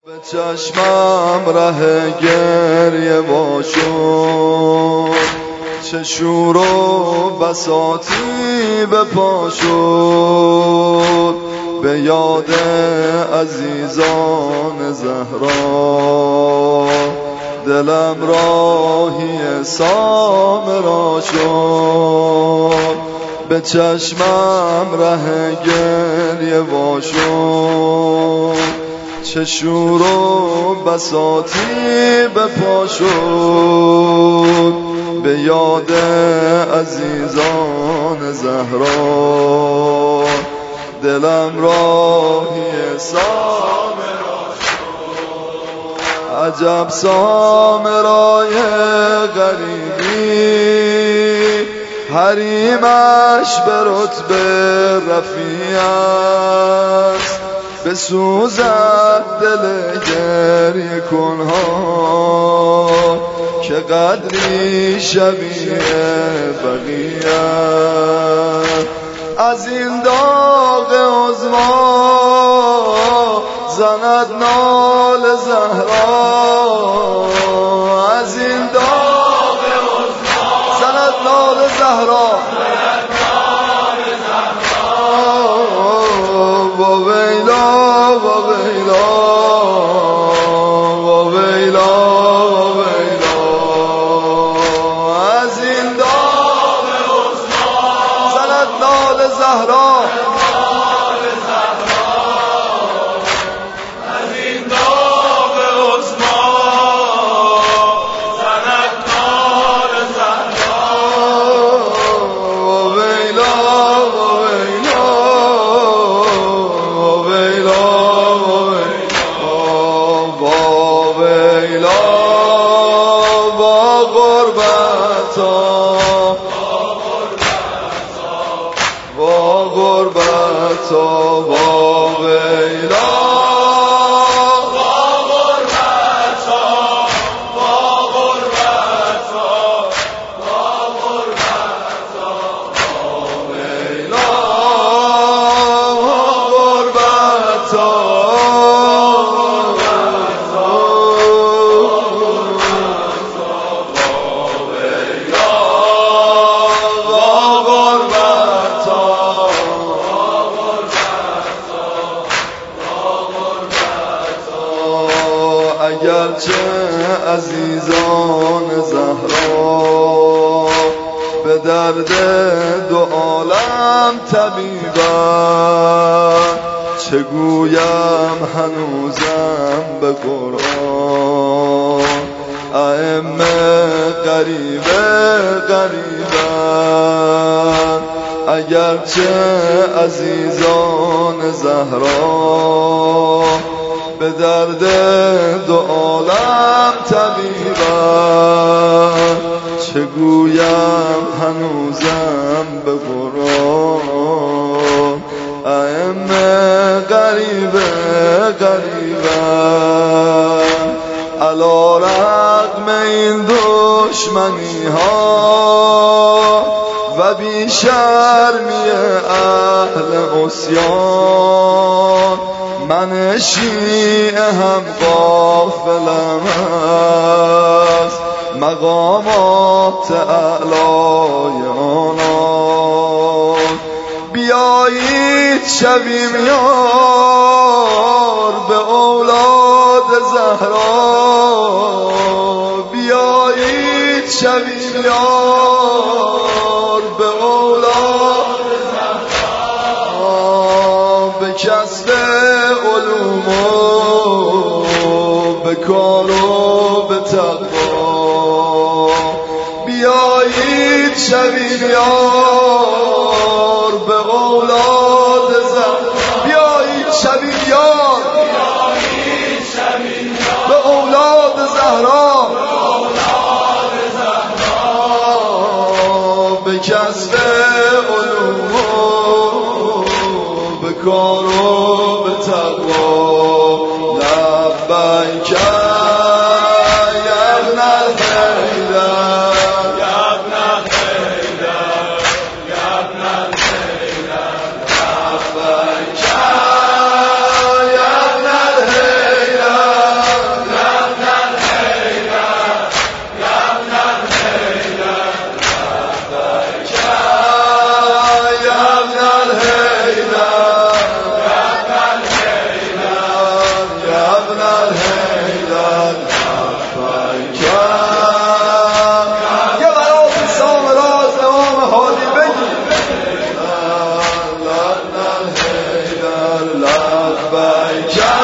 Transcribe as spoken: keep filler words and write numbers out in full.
به چشمم ره گریه باشد، چه شور و بساطی به پا شد. به یاد عزیزان زهرا دلم راهی سامرا شد. به چشمم ره گریه باشد، چه شور و بساطی به پا شد. به یاد عزیزان زهرا دلم راهی سامرا شد. عجب سامرای غریبی، حریمش به رتبه رفیع است. بسوزد دل گریه کنها که قدری شبیه بقیه. از این داغ عظما زند نال زهرا، از این داغ عظما زند نال زهرا. با ویلا با ویلا با ویلا با ویلا، از این داغ عظما زند نال زهرا. از این داغ عظما زند نال زهرا. با ویلا با ویلا با غربتا با ویلا با غربتا با غربتا با غربتا با ویلا با غربتا اگرچه عزیزان زهرا به درد دو عالم طبیبند، چه گویم هنوزم به قرآن ائمه غریبه غریبند. اگرچه عزیزان زهرا به درد دو عالم طبیبند، چه گویم هنوزم به قرآن ائمه غریبه غریبند. علی رغم این دشمنی ها و بی شرمی اهل عصیان، من شیعه هم غافلم از مقامات اعلای آنان. بیایید شویم یار به اولاد زهرا، بیایید شویم یار به اولاد زهرا. به کسب علوم و به کار و به تقوا، بیایید شویم یار به اولاد زهرا. بیایید شویم یار به اولاد زهرا، به کسب علوم و به کار و به تقوا. لبیک یا ابن الحیدر یا ابن الحیدر یا ابن الحیدر، لبیک یا ابن الحیدر لبیک